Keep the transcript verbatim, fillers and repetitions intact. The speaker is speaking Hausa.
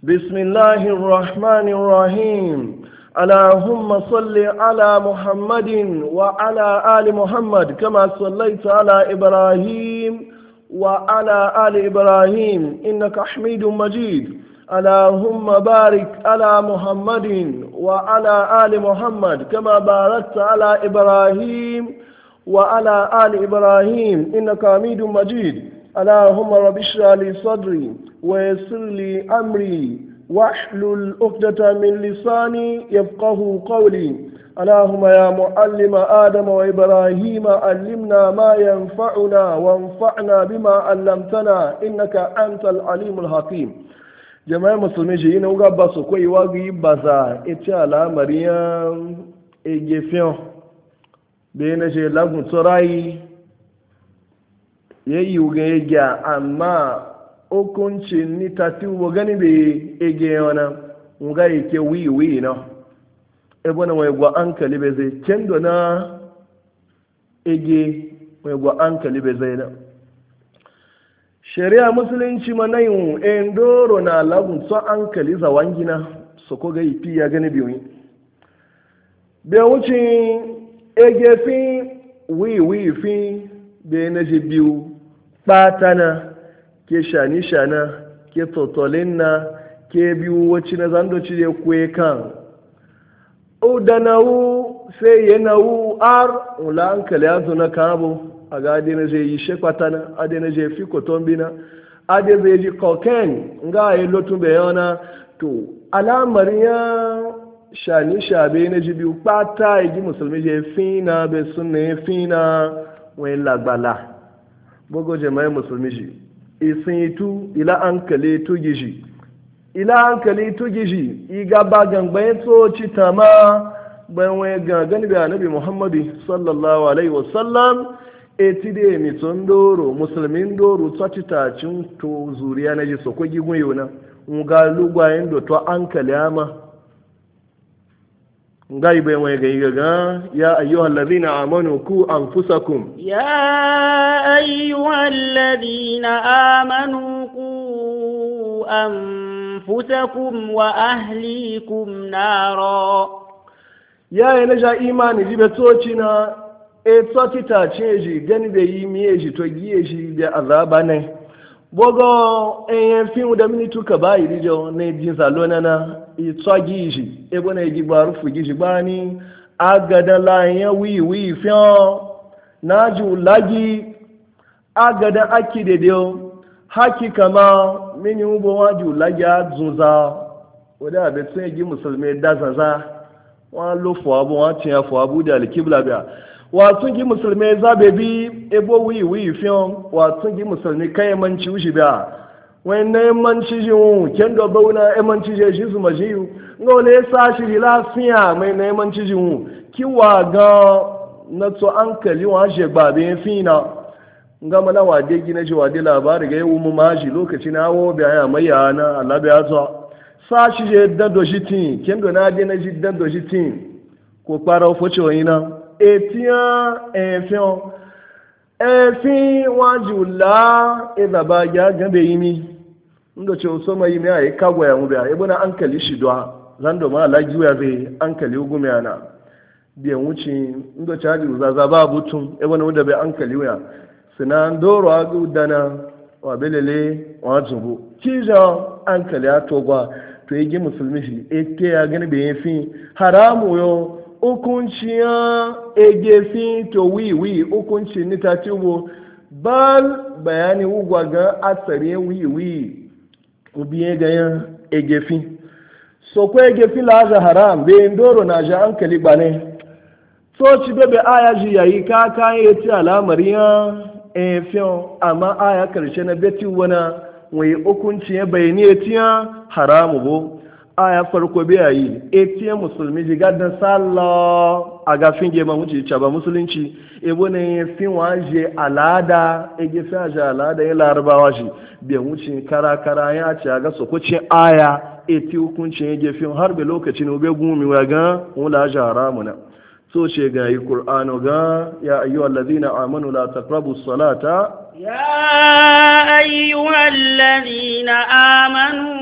بسم الله الرحمن الرحيم. اللهم صل على محمد وعلى آل محمد كما صليت على إبراهيم وعلى آل إبراهيم إنك حميد مجيد. اللهم بارك على محمد وعلى آل محمد كما باركت على إبراهيم وعلى آل إبراهيم إنك حميد مجيد. اللهم رب اشرح لي صدري ويسر لي أمري واحلل عقدة من لساني يفقه قولي. اللهم يا معلم آدم وإبراهيم علمنا ما ينفعنا وانفعنا بما علمتنا إنك أنت العليم الحكيم. jama'a musulmi shi yana wuga ba su kwai wagi ba za ita al'amariyan egefiyan da yana ce lagun tsorayi ya yi wuga ya gya amma hukuncin ni ta ti wo gani bai ege yana wuga ya ke wiwi na ebe na wai gwa an kalibe zai kendo na ege wai gwa an kalibe zai na shari'a musulunci manayin endoro na lagun so an kali zawangina su ko ga ifi ya gani biyu bai wuce egefi wiwi fi bai na ji biyu ɓatana ke shani-shana ke totolin na ke biyu wacce na zandoci da kwe kan udanawu sai yanawu ar ula an kali ya zo na kabo a ga adi na zai yi shekwata na adi na zai fi koton bina adi zai ji koken nga a yi lotun bai yana to alamar ya shani shabe na ji biyu kpata ya ji musulmi je fina bai sunna ya fina wani lagbala bugu jama'i musulmi ji isin yi tu ila an kale tu gishi ila an kale tu gishi iga ba gangbayin tsoci tama bayan wani gangan bai anabi muhammadu sallallahu alaihi wasallam eti de mi ton doro musulmin doro tsati ta cin to zuriya na ji soko gigun yona nga lugwayen do to an kalama nga ibe wai ga ga ya ayyuhal ladina amanu ku anfusakum ya ayyuhal ladina amanu ku anfusakum wa ahlikum nara ya yana ja imani jibe toci na e tsoti ta ce ji gani bai yi miye ji to giye ji da azaba ne bogo en fin da minitu ka ba yi jo ne jin salona na i tsogi ji e bona ji baru fu ji bani agada la ya wi wi fion na ju lagi agada akide dio haki kama mini ubo waju lagi azunza oda be tun ji musulmi da zaza wa lo fo abu wa tin fo abu da alkibla biya watsun gi musulmi zabe bi ebo wi wi fion watsun gi musulmi kai manci ushi ba wen ne manci ji wu kendo bauna e manci je shi zuma ji ngo le sa shi lafiya mai ne manci ji wu kiwa ga na to ankali wa je ba be fina nga mala wa de gina ji wa de labari ga yu mu maji lokaci na wo be aya mai yana Allah be azo sa shi je dando shi tin kendo na de na ji dando shi tin ko para fo cho ina etiyan ẹ̀fín ẹ̀fín wájú lá ìzàbá ya gabe yi mi inda ce so mai mi a yi kagwa ya mubiya ibi na an kali shi duwa zan ma lagiya zai an kali gumi ana biyan wuce inda ce hajji zaza ba butun ibi na wadda bai an kali wuya suna doro a gudana wa belele wa zubu kijan an kali a togwa to yi gi musulmi shi eke ya gani bai yi fi haramu yau hukunciya egefi to wiwi hukunci ni ta tubo bal bayani wugwa ga asari wiwi ubiye ga yan egefi so ko egefi la za haram be ndoro na ja hankali bane so ci bebe aya ji yayi ka ka yati alamariya e fion amma aya karshe na beti wana wai hukunci ya bayani yatiya haramu bo aya farko biya yi etiyan musulmi ji gadon sallah a gafin gema wuce ce ba musulunci ebo ne fin waje alada ege fi aje alada ya larabawa shi biyan wuce kara kara ya ce a ga sokocin aya eti hukuncin ya gefin har bai lokacin ube gumi wa ga wula aje haramuna so ce ga yi qur'ano ga ya ayyuhal ladina amanu la taqrabu salata ya ayyuhal ladina amanu